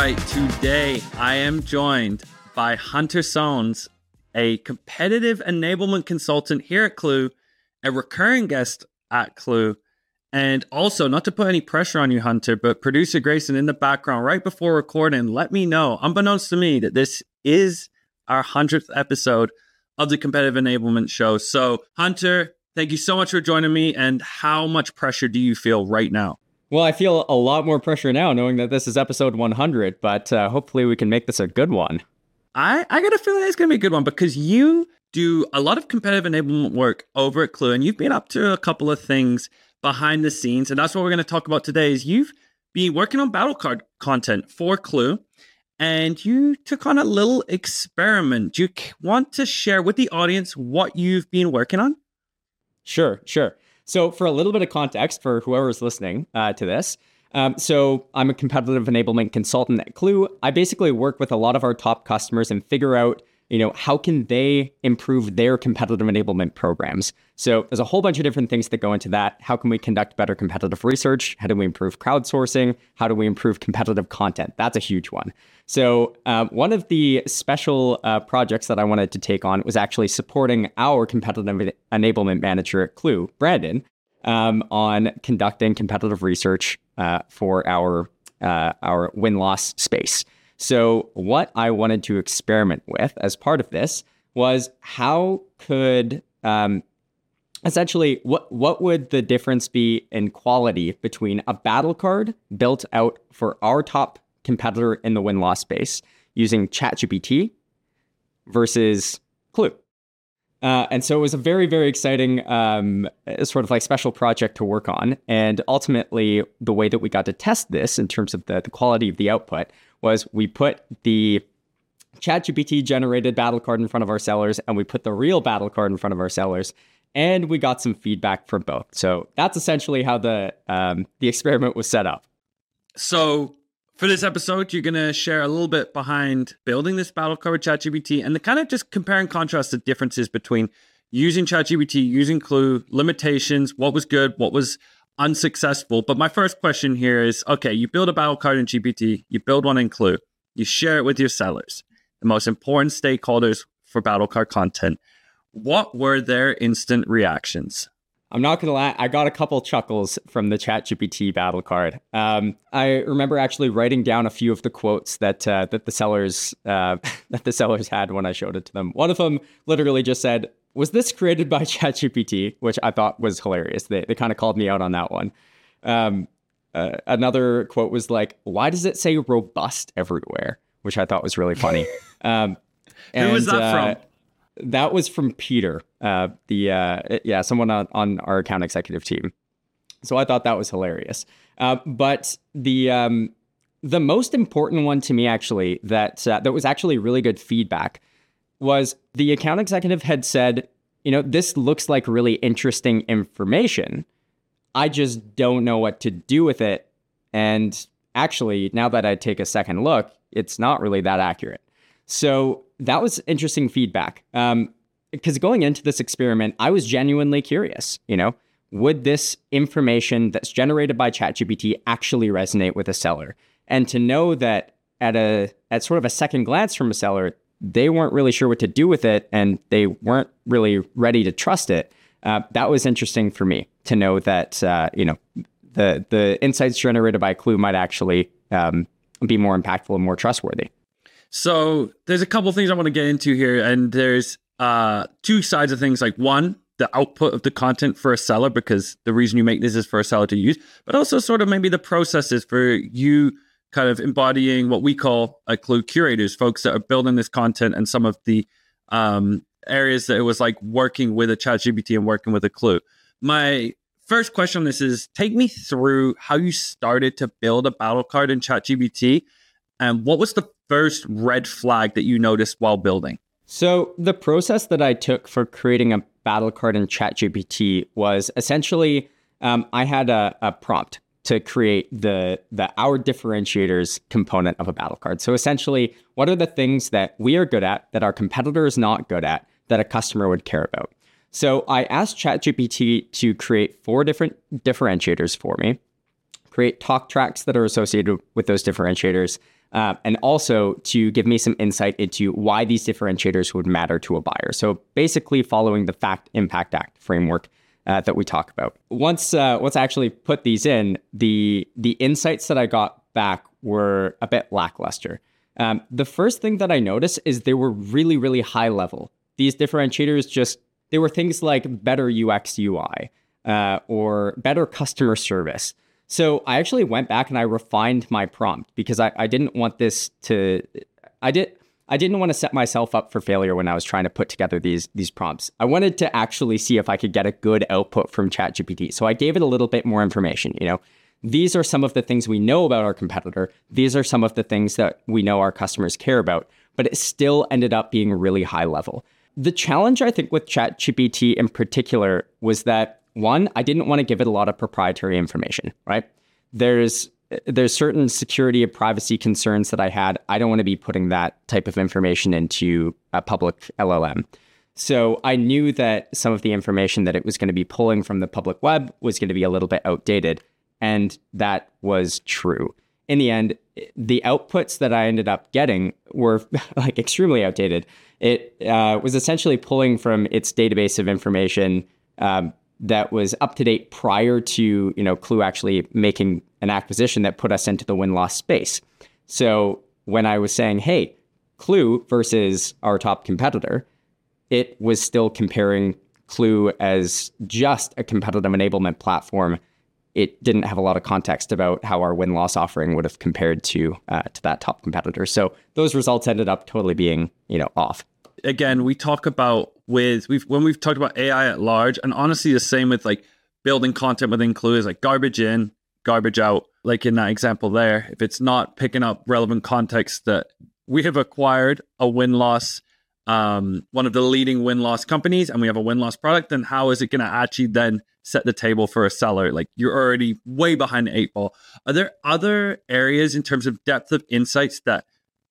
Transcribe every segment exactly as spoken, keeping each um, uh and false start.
right, today I am joined by Hunter Soanes, a competitive enablement consultant here at Clue, a recurring guest at Clue, and also, not to put any pressure on you, Hunter, but producer Grayson in the background right before recording let me know, unbeknownst to me, that this is our hundredth episode of the Competitive Enablement Show. So, Hunter, thank you so much for joining me, and how much pressure do you feel right now? Well, I feel a lot more pressure now knowing that this is episode one hundred, but uh, hopefully we can make this a good one. I, I got a feeling it's going to be a good one because you do a lot of competitive enablement work over at Clue, and you've been up to a couple of things behind the scenes, and that's what we're going to talk about today. Is you've been working on battle card content for Clue, and you took on a little experiment. Do you want to share with the audience what you've been working on? Sure, sure. So for a little bit of context for whoever's listening uh, to this, um, so I'm a competitive enablement consultant at Clue. I basically work with a lot of our top customers and figure out, you know, how can they improve their competitive enablement programs? So there's a whole bunch of different things that go into that. How can we conduct better competitive research? How do we improve crowdsourcing? How do we improve competitive content? That's a huge one. So um, one of the special uh, projects that I wanted to take on was actually supporting our competitive enablement manager at Clue, Brandon, um, on conducting competitive research uh, for our uh, our win-loss space. So what I wanted to experiment with as part of this was how could, um, essentially, what, what would the difference be in quality between a battle card built out for our top competitor in the win-loss space using ChatGPT versus Clue? Uh, and so it was a very, very exciting um, sort of like special project to work on. And ultimately, the way that we got to test this in terms of the, the quality of the output was we put the ChatGPT generated battle card in front of our sellers, and we put the real battle card in front of our sellers, and we got some feedback from both. So that's essentially how the um, the experiment was set up. So for this episode, you're going to share a little bit behind building this battle card with ChatGPT and the kind of just compare and contrast the differences between using ChatGPT, using Clue, limitations, what was good, what was unsuccessful. But my first question here is, okay, you build a battle card in G P T, you build one in Clue, you share it with your sellers, the most important stakeholders for battle card content. What were their instant reactions? I'm not going to lie, I got a couple chuckles from the ChatGPT battle card. Um, I remember actually writing down a few of the quotes that uh, that the sellers uh, that the sellers had when I showed it to them. One of them literally just said, "Was this created by ChatGPT?" Which I thought was hilarious. They they kind of called me out on that one. Um, uh, another quote was like, "Why does it say robust everywhere?" Which I thought was really funny. Um, and, Who was that uh, from? That was from Peter, uh, the uh, yeah, someone on, on our account executive team. So I thought that was hilarious. Uh, but the um, the most important one to me, actually, that uh, that was actually really good feedback, was the account executive had said, you know, this looks like really interesting information. I just don't know what to do with it. And actually, now that I take a second look, it's not really that accurate. So that was interesting feedback. Um, because going into this experiment, I was genuinely curious, you know, would this information that's generated by ChatGPT actually resonate with a seller? And to know that at a at sort of a second glance from a seller, they weren't really sure what to do with it and they weren't really ready to trust it. Uh, that was interesting for me to know that, uh, you know, the the insights generated by Clue might actually um, be more impactful and more trustworthy. So there's a couple of things I want to get into here, and there's uh, two sides of things. Like one, the output of the content for a seller, because the reason you make this is for a seller to use, but also sort of maybe the processes for you kind of embodying what we call a Clue curators, folks that are building this content, and some of the um, areas that it was like working with a ChatGPT and working with a Clue. My first question on this is, take me through how you started to build a battle card in ChatGPT, and what was the first red flag that you noticed while building? So the process that I took for creating a battle card in ChatGPT was essentially, um, I had a, a prompt to create the the our differentiators component of a battle card. So essentially, what are the things that we are good at that our competitor is not good at that a customer would care about? So I asked ChatGPT to create four different differentiators for me, create talk tracks that are associated with those differentiators, uh, and also to give me some insight into why these differentiators would matter to a buyer. So basically following the Fact Impact Act framework uh, that we talk about. Once uh, once I actually put these in, the the insights that I got back were a bit lackluster. Um, the first thing that I noticed is they were really, really high level. These differentiators just, they were things like better U X U I uh, or better customer service. So I actually went back and I refined my prompt because I, I didn't want this to, I did, I didn't want to set myself up for failure when I was trying to put together these, these prompts. I wanted to actually see if I could get a good output from ChatGPT. So I gave it a little bit more information, you know. These are some of the things we know about our competitor. These are some of the things that we know our customers care about, but it still ended up being really high level. The challenge, I think, with ChatGPT in particular was that, one, I didn't want to give it a lot of proprietary information, right? There's there's certain security and privacy concerns that I had. I don't want to be putting that type of information into a public L L M. So I knew that some of the information that it was going to be pulling from the public web was going to be a little bit outdated. And that was true. In the end, the outputs that I ended up getting were like extremely outdated. It uh, was essentially pulling from its database of information um, that was up to date prior to, you know, Clue actually making an acquisition that put us into the win-loss space. So when I was saying, hey, Clue versus our top competitor, it was still comparing Clue as just a competitive enablement platform. It didn't have a lot of context about how our win-loss offering would have compared to uh, to that top competitor. So those results ended up totally being, you know, off. Again, we talk about with we've when we've talked about A I at large, and honestly, the same with like building content within Clue is like garbage in, garbage out. Like in that example there, if it's not picking up relevant context that we have acquired a win-loss, um, one of the leading win-loss companies, and we have a win-loss product, then how is it going to actually then set the table for a seller? Like you're already way behind the eight ball. Are there other areas in terms of depth of insights that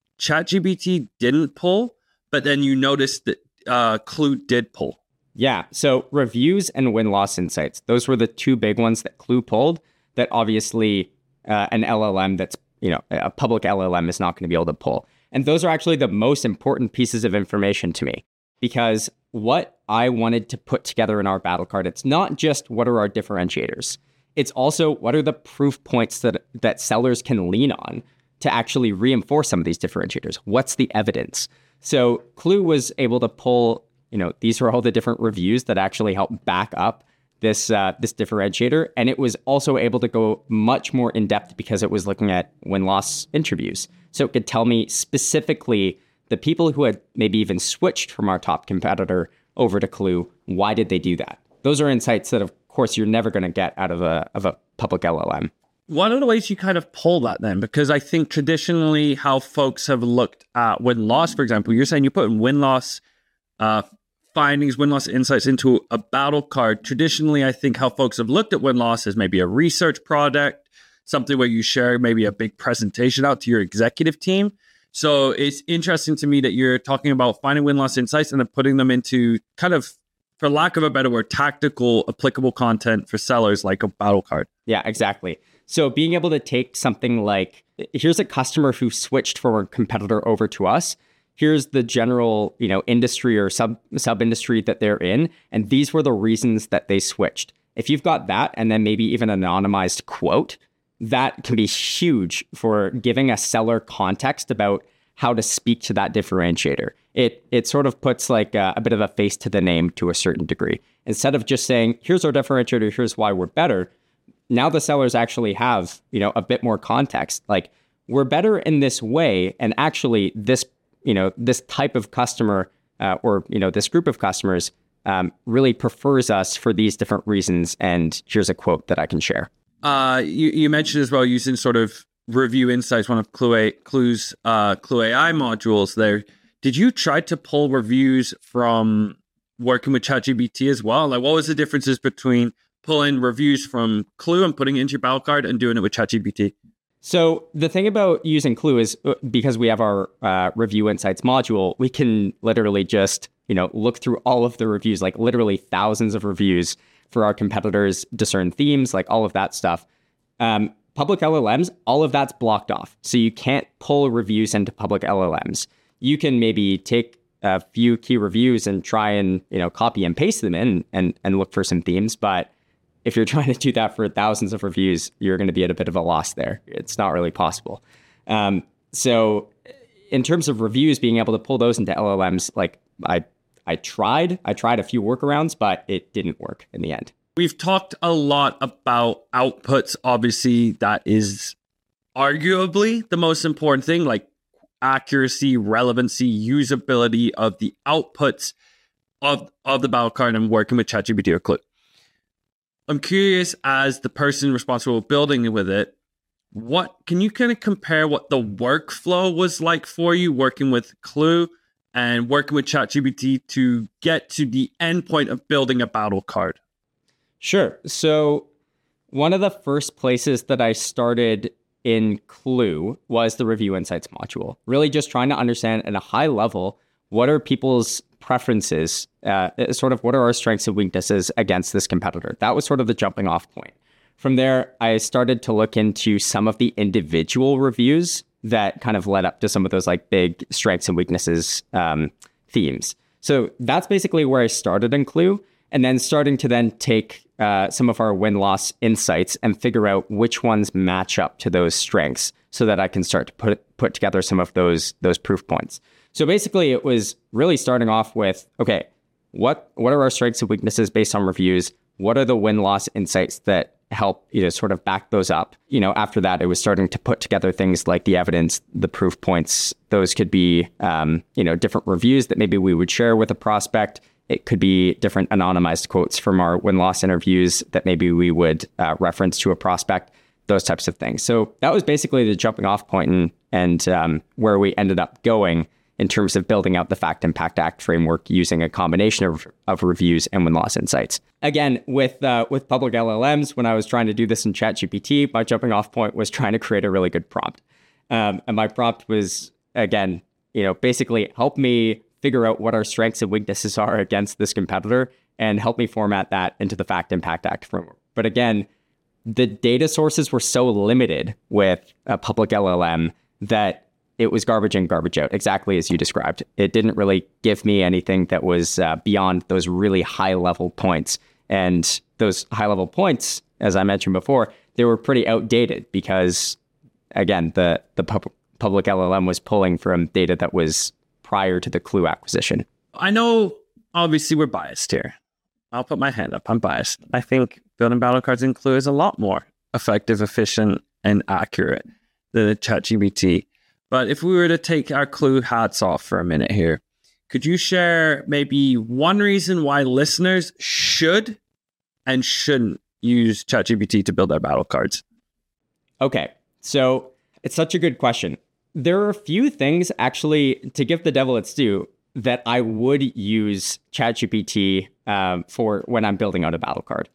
ChatGPT didn't pull, but then you noticed that uh, Clue did pull? Yeah. So reviews and win-loss insights, those were the two big ones that Clue pulled that obviously uh, an L L M that's, you know, a public L L M is not going to be able to pull. And those are actually the most important pieces of information to me, because what I wanted to put together in our battle card, it's not just what are our differentiators. It's also what are the proof points that that sellers can lean on to actually reinforce some of these differentiators. What's the evidence? So Clue was able to pull, you know, these are all the different reviews that actually help back up this uh, this differentiator. And it was also able to go much more in depth because it was looking at win-loss interviews. So it could tell me specifically the people who had maybe even switched from our top competitor over to Clue, why did they do that? Those are insights that, of course, you're never going to get out of a of a public L L M. One of the ways you kind of pull that then, because I think traditionally how folks have looked at win-loss, for example, you're saying you put in win-loss uh, findings, win-loss insights into a battle card. Traditionally, I think how folks have looked at win-loss is maybe a research product, something where you share maybe a big presentation out to your executive team. So it's interesting to me that you're talking about finding win-loss insights and then putting them into kind of, for lack of a better word, tactical, applicable content for sellers like a battle card. Yeah, exactly. So being able to take something like, here's a customer who switched from a competitor over to us. Here's the general, you know, industry or sub sub industry that they're in, and these were the reasons that they switched. If you've got that, and then maybe even an anonymized quote, that can be huge for giving a seller context about how to speak to that differentiator. It it sort of puts like a, a bit of a face to the name to a certain degree. Instead of just saying, here's our differentiator, here's why we're better. Now the sellers actually have, you know, a bit more context. Like, we're better in this way, and actually this, you know, this type of customer uh, or, you know, this group of customers um, really prefers us for these different reasons. And here's a quote that I can share. Uh, you, you mentioned as well using sort of review insights, one of Clue A, Clue's uh, Clue A I modules there. Did you try to pull reviews from working with ChatGPT as well? Like, what was the differences between pulling reviews from Clue and putting it into your battle card and doing it with ChatGPT? So the thing about using Clue is because we have our uh, review insights module, we can literally just, you know, look through all of the reviews, like literally thousands of reviews for our competitors, discern themes, like all of that stuff. Um, public L L Ms, all of that's blocked off. So you can't pull reviews into public L L Ms. You can maybe take a few key reviews and try and, you know, copy and paste them in and, and look for some themes. But if you're trying to do that for thousands of reviews, you're going to be at a bit of a loss there. It's not really possible. Um, so in terms of reviews, being able to pull those into L L Ms, like I, I tried, I tried a few workarounds, but it didn't work in the end. We've talked a lot about outputs. Obviously, that is arguably the most important thing, like accuracy, relevancy, usability of the outputs of, of the battle card and working with ChatGPT or Clue. I'm curious, as the person responsible for building with it, what can you kind of compare what the workflow was like for you working with Clue and working with ChatGPT to get to the end point of building a battle card? Sure. So one of the first places that I started in Clue was the Review Insights module. Really just trying to understand at a high level, what are people's preferences, uh, sort of what are our strengths and weaknesses against this competitor? That was sort of the jumping off point. From there, I started to look into some of the individual reviews that kind of led up to some of those like big strengths and weaknesses um, themes. So that's basically where I started in Clue, and then starting to then take uh, some of our win-loss insights and figure out which ones match up to those strengths so that I can start to put put together some of those those proof points. So basically, it was really starting off with, okay, what what are our strengths and weaknesses based on reviews? What are the win-loss insights that help, you know, sort of back those up? You know, after that, it was starting to put together things like the evidence, the proof points. Those could be, um, you know, different reviews that maybe we would share with a prospect. It could be different anonymized quotes from our win-loss interviews that maybe we would uh, reference to a prospect, those types of things. So that was basically the jumping off point and, and um, where we ended up going in terms of building out the Fact Impact Act framework using a combination of, of reviews and win-loss insights. Again, with uh, with public L L Ms, when I was trying to do this in ChatGPT, my jumping off point was trying to create a really good prompt. Um, and my prompt was, again, you know, basically help me figure out what our strengths and weaknesses are against this competitor and help me format that into the Fact Impact Act framework. But again, the data sources were so limited with a public L L M that it was garbage in, garbage out, exactly as you described. It didn't really give me anything that was uh, beyond those really high level points. And those high level points, as I mentioned before, they were pretty outdated because, again, the, the pub- public L L M was pulling from data that was prior to the Clue acquisition. I know, obviously, we're biased here. I'll put my hand up. I'm biased. I think building battle cards in Clue is a lot more effective, efficient, and accurate than ChatGPT. But if we were to take our Clue hats off for a minute here, could you share maybe one reason why listeners should and shouldn't use ChatGPT to build their battle cards? Okay, so it's such a good question. There are a few things, actually, to give the devil its due, that I would use ChatGPT um, for when I'm building out a battle card.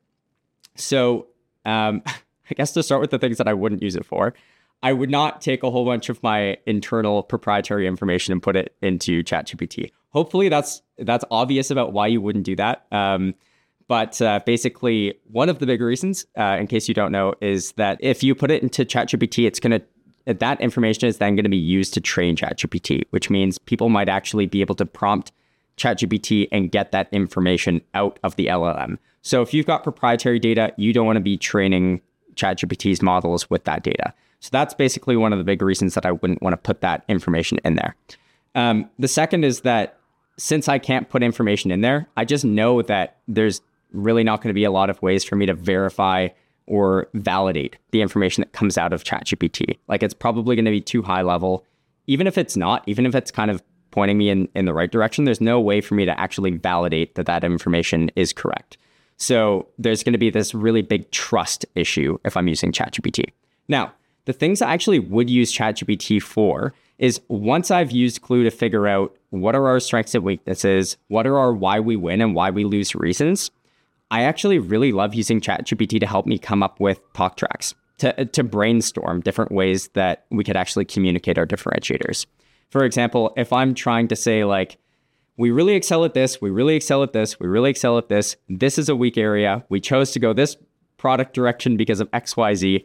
So um, I guess to start with the things that I wouldn't use it for, I would not take a whole bunch of my internal proprietary information and put it into ChatGPT. Hopefully that's that's obvious about why you wouldn't do that. Um, but uh, basically, one of the big reasons, uh, in case you don't know, is that if you put it into ChatGPT, it's going to that information is then going to be used to train ChatGPT, which means people might actually be able to prompt ChatGPT and get that information out of the L L M. So if you've got proprietary data, you don't want to be training ChatGPT's models with that data. So that's basically one of the big reasons that I wouldn't want to put that information in there. Um, the second is that since I can't put information in there, I just know that there's really not going to be a lot of ways for me to verify or validate the information that comes out of ChatGPT. Like, it's probably going to be too high level. Even if it's not, even if it's kind of pointing me in, in the right direction, there's no way for me to actually validate that that information is correct. So there's going to be this really big trust issue if I'm using ChatGPT. Now, the things I actually would use ChatGPT for is once I've used Clue to figure out what are our strengths and weaknesses, what are our why we win and why we lose reasons, I actually really love using ChatGPT to help me come up with talk tracks, to, to brainstorm different ways that we could actually communicate our differentiators. For example, if I'm trying to say like, we really excel at this, we really excel at this, we really excel at this, this is a weak area, we chose to go this product direction because of X Y Z,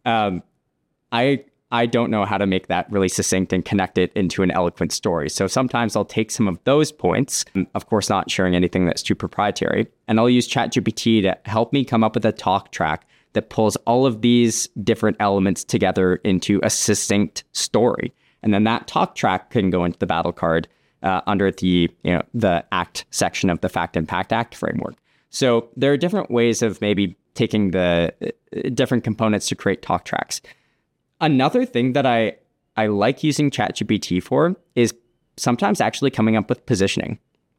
um, I I don't know how to make that really succinct and connect it into an eloquent story. So sometimes I'll take some of those points, of course not sharing anything that's too proprietary, and I'll use ChatGPT to help me come up with a talk track that pulls all of these different elements together into a succinct story. And then that talk track can go into the battle card uh, under the, you know, the ACT section of the Fact Impact Act framework. So there are different ways of maybe taking the uh, different components to create talk tracks. Another thing that I, I like using ChatGPT for is sometimes actually coming up with positioning.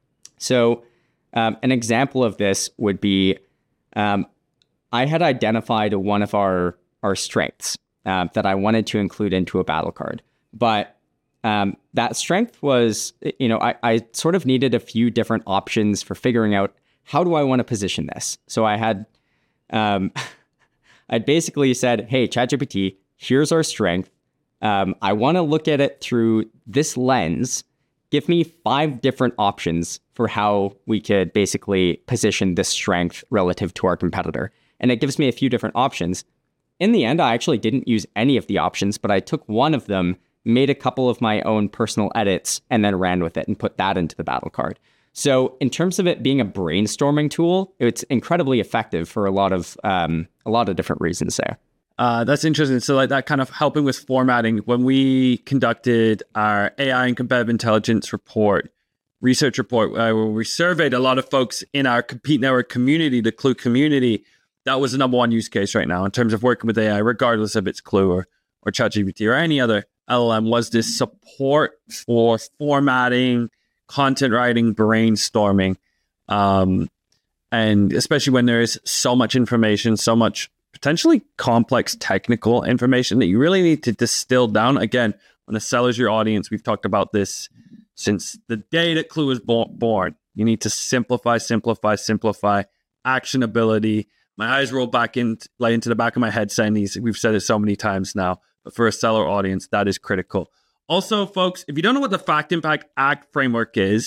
So um, an example of this would be um, I had identified one of our, our strengths uh, that I wanted to include into a battle card. But um, that strength was, you know, I, I sort of needed a few different options for figuring out how do I want to position this. So I had, um, I'd basically said, hey, ChatGPT, here's our strength. Um, I want to look at it through this lens. Give me five different options for how we could basically position this strength relative to our competitor. And it gives me a few different options. In the end, I actually didn't use any of the options, but I took one of them, made a couple of my own personal edits, and then ran with it and put that into the battle card. So in terms of it being a brainstorming tool, it's incredibly effective for a lot of um, a lot of different reasons there. Uh, that's interesting. So like that kind of helping with formatting. When we conducted our A I and competitive intelligence report, research report, uh, where we surveyed a lot of folks in our Compete Network community, the Clue community, that was the number one use case right now in terms of working with A I, regardless if it's Clue or, or ChatGPT or any other L L M, was this support for formatting, content writing, brainstorming. Um, and especially when there is so much information, so much potentially complex technical information that you really need to distill down. Again, when a seller's your audience, we've talked about this since the day that Clue was bo- born. You need to simplify, simplify, simplify, actionability. My eyes roll back in, like, into the back of my head saying these. We've said it so many times now, but for a seller audience, that is critical. Also, folks, if you don't know what the Fact Impact Act framework is,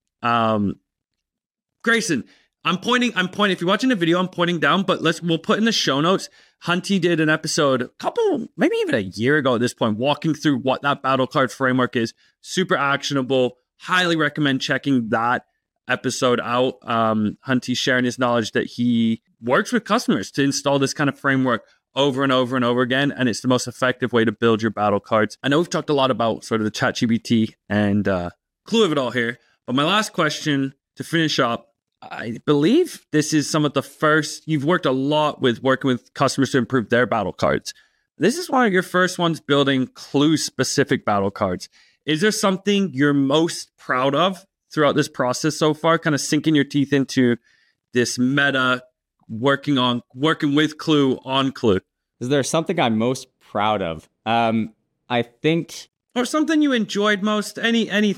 um, Grayson, I'm pointing, I'm pointing, if you're watching the video, I'm pointing down, but let's, we'll put in the show notes. Hunty did an episode a couple, maybe even a year ago at this point, walking through what that battle card framework is. Super actionable. Highly recommend checking that episode out. Um, Hunty sharing his knowledge that he works with customers to install this kind of framework over and over and over again. And it's the most effective way to build your battle cards. I know we've talked a lot about sort of the ChatGPT and uh, Clue of it all here, but my last question to finish up, I believe this is some of the first, you've worked a lot with working with customers to improve their battle cards. This is one of your first ones building Clue-specific battle cards. Is there something you're most proud of throughout this process so far, kind of sinking your teeth into this meta, working on, working with Clue on Clue? Is there something I'm most proud of? Um, I think... Or something you enjoyed most? Any, any...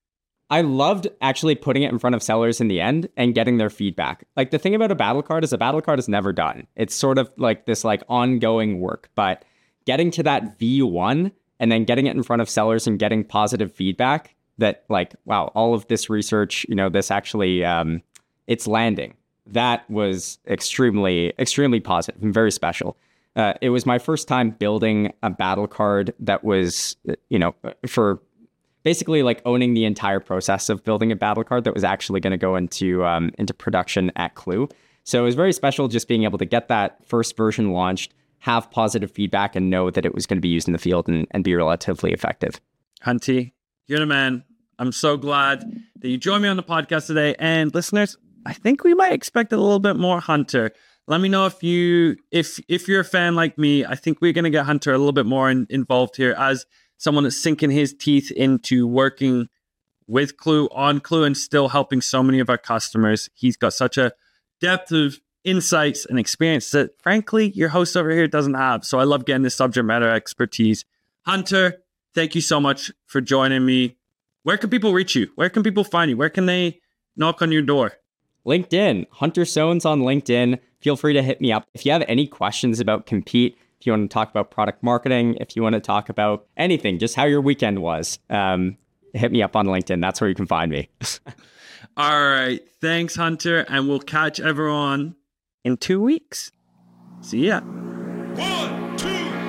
I loved actually putting it in front of sellers in the end and getting their feedback. Like, the thing about a battle card is a battle card is never done. It's sort of like this like ongoing work, but getting to that V one and then getting it in front of sellers and getting positive feedback that like, wow, all of this research, you know, this actually, um, it's landing. That was extremely, extremely positive and very special. Uh, it was my first time building a battle card that was, you know, for basically like owning the entire process of building a battle card that was actually going to go into um, into production at Clue. So it was very special just being able to get that first version launched, have positive feedback, and know that it was going to be used in the field and, and be relatively effective. Hunty, you're the man. I'm so glad that you joined me on the podcast today. And listeners, I think we might expect a little bit more Hunter. Let me know if you if if you're a fan like me. I think we're going to get Hunter a little bit more in, involved here as someone that's sinking his teeth into working with Clue, on Clue, and still helping so many of our customers. He's got such a depth of insights and experience that, frankly, your host over here doesn't have. So I love getting this subject matter expertise. Hunter, thank you so much for joining me. Where can people reach you? Where can people find you? Where can they knock on your door? LinkedIn, Hunter Soanes on LinkedIn. Feel free to hit me up. If you have any questions about Compete, if you want to talk about product marketing, if you want to talk about anything, just how your weekend was, um, hit me up on LinkedIn. That's where you can find me. All right. Thanks, Hunter. And we'll catch everyone in two weeks. See ya. One, two,